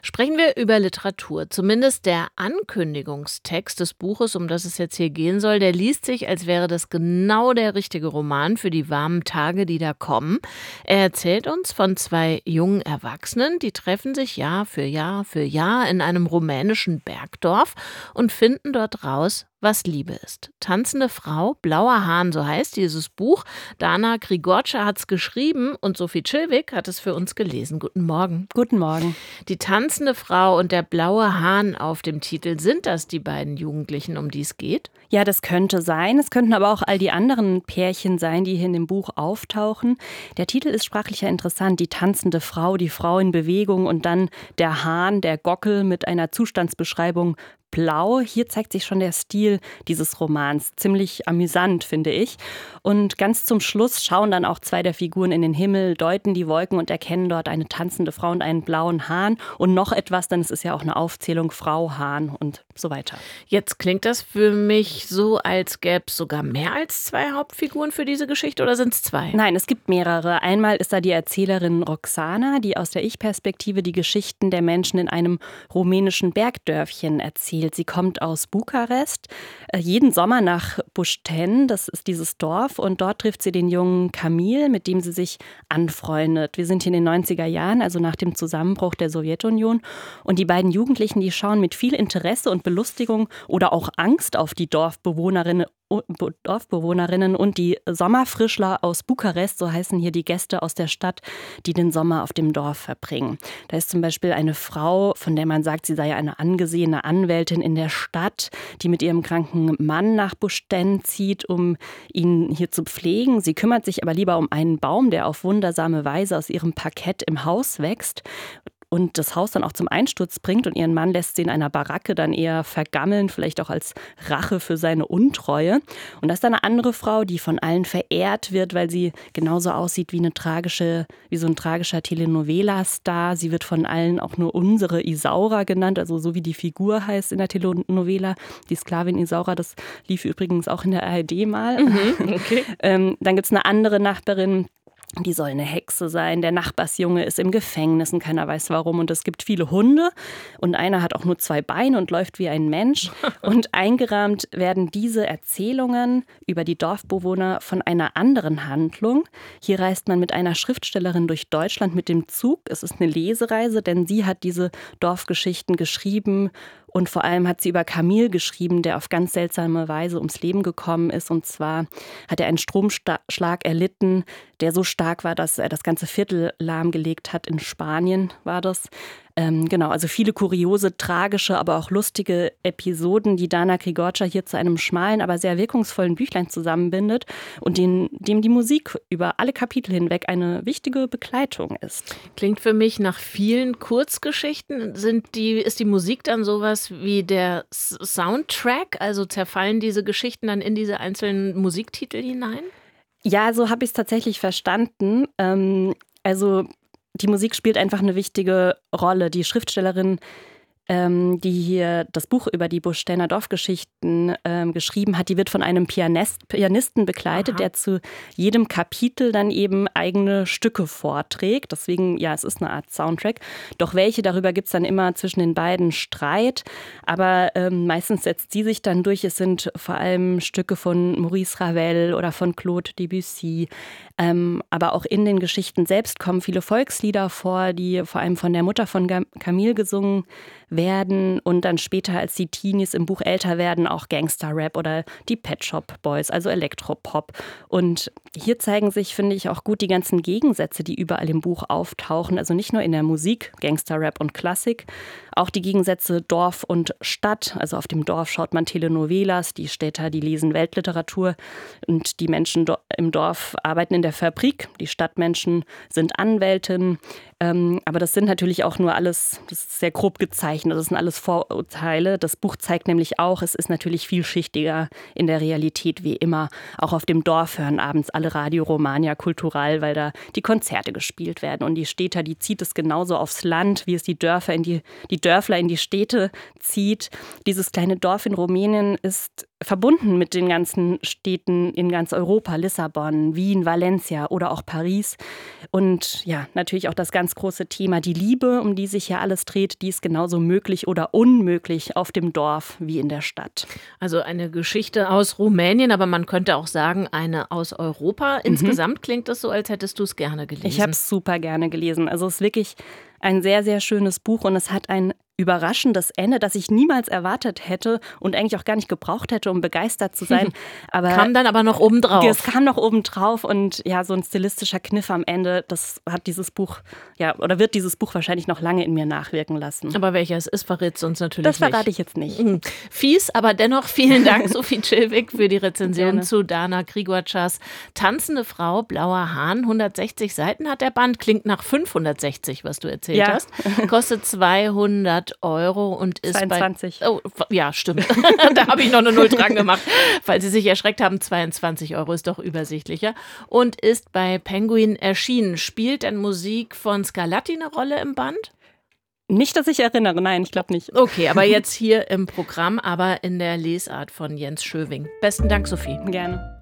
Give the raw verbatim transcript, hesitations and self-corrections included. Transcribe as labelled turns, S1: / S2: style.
S1: Sprechen wir über Literatur. Zumindest der Ankündigungstext des Buches, um das es jetzt hier gehen soll, der liest sich, als wäre das genau der richtige Roman für die warmen Tage, die da kommen. Er erzählt uns von zwei jungen Erwachsenen, die treffen sich Jahr für Jahr für Jahr in einem rumänischen Bergdorf und finden dort raus, was Liebe ist. Tanzende Frau, Blauer Hahn, so heißt dieses Buch. Dana Grigorcia hat es geschrieben und Sophie Chilwig hat es für uns gelesen. Guten Morgen.
S2: Guten Morgen.
S1: Die tanzende Frau und der blaue Hahn auf dem Titel, sind das die beiden Jugendlichen, um die es geht?
S2: Ja, das könnte sein. Es könnten aber auch all die anderen Pärchen sein, die hier in dem Buch auftauchen. Der Titel ist sprachlich ja interessant. Die tanzende Frau, die Frau in Bewegung und dann der Hahn, der Gockel mit einer Zustandsbeschreibung blau. Hier zeigt sich schon der Stil dieses Romans. Ziemlich amüsant, finde ich. Und ganz zum Schluss schauen dann auch zwei der Figuren in den Himmel, deuten die Wolken und erkennen dort eine tanzende Frau und einen blauen Hahn. Und noch etwas, denn es ist ja auch eine Aufzählung, Frau Hahn und so weiter.
S1: Jetzt klingt das für mich so, als gäbe es sogar mehr als zwei Hauptfiguren für diese Geschichte, oder sind es zwei?
S2: Nein, es gibt mehrere. Einmal ist da die Erzählerin Roxana, die aus der Ich-Perspektive die Geschichten der Menschen in einem rumänischen Bergdörfchen erzählt. Sie kommt aus Bukarest, äh, jeden Sommer nach Bușteni, das ist dieses Dorf, und dort trifft sie den jungen Kamil, mit dem sie sich anfreundet. Wir sind hier in den neunziger Jahren, also nach dem Zusammenbruch der Sowjetunion, und die beiden Jugendlichen, die schauen mit viel Interesse und Belustigung oder auch Angst auf die Dorfbewohnerinnen Dorfbewohnerinnen und die Sommerfrischler aus Bukarest, so heißen hier die Gäste aus der Stadt, die den Sommer auf dem Dorf verbringen. Da ist zum Beispiel eine Frau, von der man sagt, sie sei eine angesehene Anwältin in der Stadt, die mit ihrem kranken Mann nach Bușteni zieht, um ihn hier zu pflegen. Sie kümmert sich aber lieber um einen Baum, der auf wundersame Weise aus ihrem Parkett im Haus wächst und das Haus dann auch zum Einsturz bringt, und ihren Mann lässt sie in einer Baracke dann eher vergammeln, vielleicht auch als Rache für seine Untreue. Und da ist dann eine andere Frau, die von allen verehrt wird, weil sie genauso aussieht wie eine tragische, wie so ein tragischer Telenovela-Star. Sie wird von allen auch nur unsere Isaura genannt, also so wie die Figur heißt in der Telenovela. Die Sklavin Isaura, das lief übrigens auch in der A R D mal.
S1: Mhm, okay.
S2: ähm, dann gibt es eine andere Nachbarin, die soll eine Hexe sein. Der Nachbarsjunge ist im Gefängnis und keiner weiß warum. Und es gibt viele Hunde und einer hat auch nur zwei Beine und läuft wie ein Mensch. Und eingerahmt werden diese Erzählungen über die Dorfbewohner von einer anderen Handlung. Hier reist man mit einer Schriftstellerin durch Deutschland mit dem Zug. Es ist eine Lesereise, denn sie hat diese Dorfgeschichten geschrieben. Und vor allem hat sie über Kamil geschrieben, der auf ganz seltsame Weise ums Leben gekommen ist. Und zwar hat er einen Stromschlag erlitten, der so stark war, dass er das ganze Viertel lahmgelegt hat. In Spanien war das. Ähm, genau, also viele kuriose, tragische, aber auch lustige Episoden, die Dana Grigorcia hier zu einem schmalen, aber sehr wirkungsvollen Büchlein zusammenbindet und den, dem die Musik über alle Kapitel hinweg eine wichtige Begleitung ist.
S1: Klingt für mich nach vielen Kurzgeschichten. Sind die, ist die Musik dann sowas wie der S- Soundtrack? Also zerfallen diese Geschichten dann in diese einzelnen Musiktitel hinein?
S2: Ja, so habe ich es tatsächlich verstanden. Ähm, also die Musik spielt einfach eine wichtige Rolle. Die Schriftstellerin, ähm, die hier das Buch über die Buștener Dorfgeschichten ähm, geschrieben hat, die wird von einem Pianist, Pianisten begleitet,
S1: Aha.
S2: der zu jedem Kapitel dann eben eigene Stücke vorträgt. Deswegen, ja, es ist eine Art Soundtrack. Doch welche, darüber gibt es dann immer zwischen den beiden Streit. Aber ähm, meistens setzt sie sich dann durch. Es sind vor allem Stücke von Maurice Ravel oder von Claude Debussy. Ähm, aber auch in den Geschichten selbst kommen viele Volkslieder vor, die vor allem von der Mutter von Kamil gesungen werden und dann später, als die Teenies im Buch älter werden, auch Gangster-Rap oder die Pet Shop Boys, also Elektropop. Und hier zeigen sich, finde ich, auch gut die ganzen Gegensätze, die überall im Buch auftauchen. Also nicht nur in der Musik, Gangster-Rap und Klassik, auch die Gegensätze Dorf und Stadt. Also auf dem Dorf schaut man Telenovelas, die Städter, die lesen Weltliteratur und die Menschen im Dorf arbeiten in der Fabrik. Die Stadtmenschen sind Anwältinnen. Ähm, aber das sind natürlich auch nur alles, das ist sehr grob gezeichnet, Anführungszeichen. Das sind alles Vorurteile. Das Buch zeigt nämlich auch, es ist natürlich vielschichtiger in der Realität wie immer. Auch auf dem Dorf hören abends alle Radio Romagna Cultural, weil da die Konzerte gespielt werden. Und die Städter, die zieht es genauso aufs Land, wie es die Dörfer in die, die Dörfler in die Städte zieht. Dieses kleine Dorf in Rumänien ist verbunden mit den ganzen Städten in ganz Europa, Lissabon, Wien, Valencia oder auch Paris. Und ja, natürlich auch das ganz große Thema, die Liebe, um die sich ja alles dreht, die ist genauso möglich oder unmöglich auf dem Dorf wie in der Stadt.
S1: Also eine Geschichte aus Rumänien, aber man könnte auch sagen, eine aus Europa. Insgesamt mhm. klingt es so, als hättest du es gerne gelesen.
S2: Ich habe es super gerne gelesen. Also es ist wirklich ein sehr, sehr schönes Buch und es hat ein überraschendes Ende, das ich niemals erwartet hätte und eigentlich auch gar nicht gebraucht hätte, um begeistert zu sein.
S1: Aber kam dann aber noch obendrauf.
S2: Es kam noch obendrauf und ja, so ein stilistischer Kniff am Ende, das hat dieses Buch, ja, oder wird dieses Buch wahrscheinlich noch lange in mir nachwirken lassen.
S1: Aber welcher es ist, verrät es uns natürlich nicht.
S2: Das verrate ich jetzt nicht.
S1: Mhm. Fies, aber dennoch vielen Dank, Sophie Chilwig, für die Rezension Gerne. Zu Dana Grigorczas Tanzende Frau, blauer Hahn. hundertsechzig Seiten hat der Band, klingt nach fünfhundertsechzig, was du erzählt ja. hast. Kostet zweihundert Euro und ist
S2: zweiundzwanzig.
S1: Bei, oh, ja, stimmt. Da habe ich noch eine Null dran gemacht. Falls Sie sich erschreckt haben, zweiundzwanzig Euro ist doch übersichtlicher. Und ist bei Penguin erschienen. Spielt denn Musik von Scarlatti eine Rolle im Band?
S2: Nicht, dass ich erinnere, nein, ich glaube nicht.
S1: Okay, aber jetzt hier im Programm, aber in der Lesart von Jens Schöving. Besten Dank, Sophie.
S2: Gerne.